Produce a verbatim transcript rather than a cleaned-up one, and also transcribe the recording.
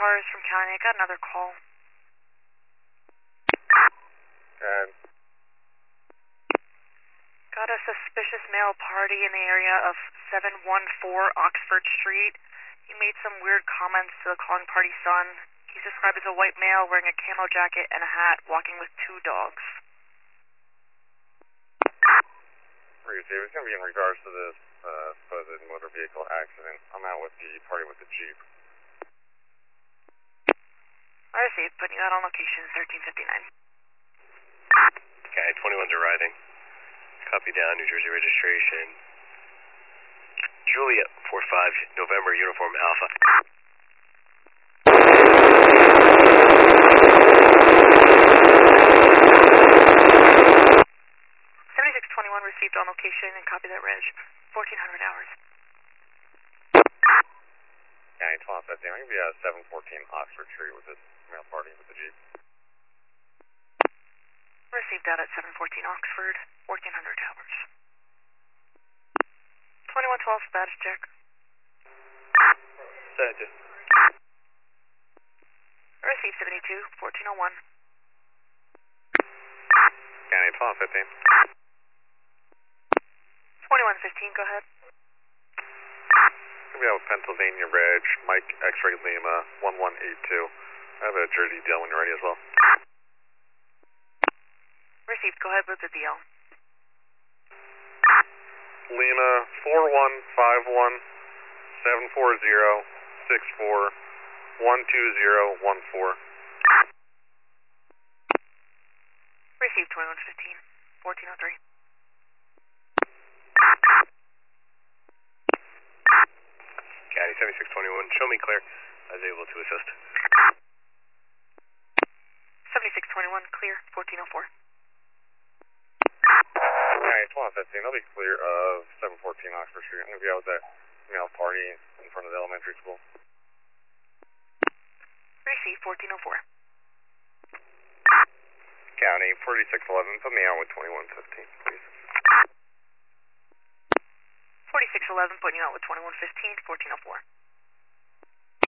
cars from County. I got another call. And got a suspicious male party in the area of seven one four Oxford Street. He made some weird comments to the calling party son. He's described as a white male wearing a camo jacket and a hat, walking with two dogs. It's going to be in regards to this uh, supposed motor vehicle accident. I'm out with the party with the Jeep. I received, putting you out on location thirteen fifty-nine. Okay, twenty-one's arriving. Copy down, New Jersey registration. Juliet four five, November, uniform Alpha. seventy-six twenty-one received on location and copy that reg. fourteen hundred hours. County twelve fifty, I'm going to be at seven fourteen Oxford Street with this male party with the Jeep. Received that at seven fourteen Oxford, fourteen hundred hours. twenty-one twelve status check. Set. Received seventy-two, fourteen oh one. County twelve fifteen. twenty-one fifteen, go ahead. We have Pennsylvania Bridge, Mike X-Ray Lima, one one eight two. I have a Jersey deal when you're ready as well. Received, go ahead with the D L. Lima, four one five one, seven four zero, six four, one two zero one four. Received twenty-one fifteen, fourteen oh three. Caddy seventy-six twenty-one, show me clear. I was able to assist. seventy-six twenty-one, clear, fourteen oh four. County twelve fifteen, I'll be clear of seven fourteen Oxford Street. I'm going to be out with that male party in front of the elementary school. Received fourteen oh four. County forty-six eleven, put me out with twenty-one fifteen, please. forty-six eleven, putting you out with twenty-one fifteen, fourteen oh four.